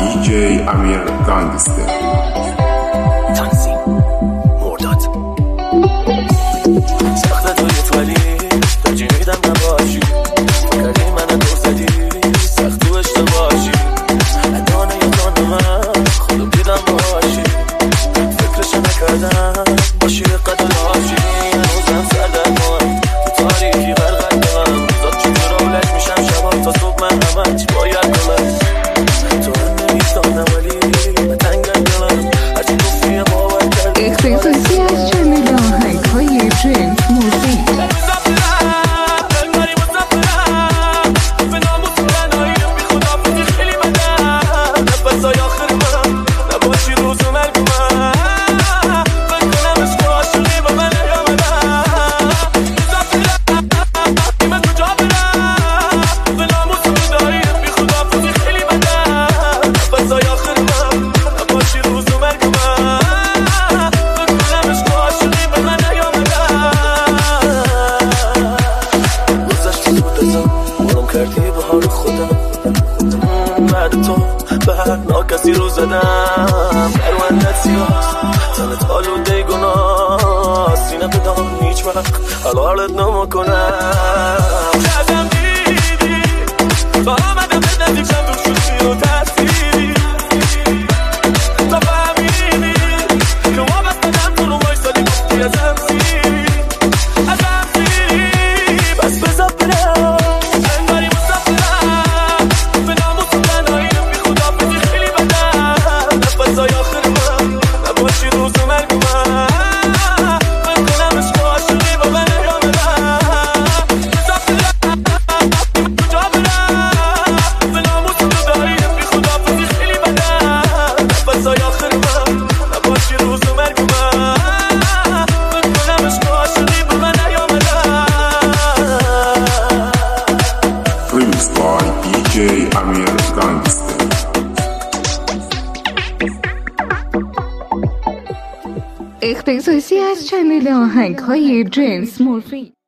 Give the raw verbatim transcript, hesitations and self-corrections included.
دی جی امیر گانگستر. تنظیم مرداد. سخت توی ولی ترجیح میدم نباشی. فکری من دور زدی سخت تو اشتباهی. ادانه یا دانه من خودم دیدم باشی. فکرش نکردم باشی قدر آشی. هنوزم سر در مهم تو تاریکی غرقت دارم. روزات چطور اولش میشم شبا تا صبح من همه چی باید کنم. تو هم نمیدانم ولی به تنگم دلم هرچی گفتی باور کردی. اختصاصی از چنل آهنگ های جنس موزیک. کردی بهار خودم بعد تو بعد ناکسی رو زدم. پروندت سیاست تنت آلوده گناه. سینه بدان هیچ وقت حلالت نمکنم. کردم دیدی با آمدم به نزدیکشم دور شدی و ترسیدی تا فهمیدی که وابستدم تو رو وایسادی گفتی ازم سیری ازم سیری. بس بزا برم دی جی امیر گانگستر. اختصاصی از چنل آهنگ های جنس موزیک.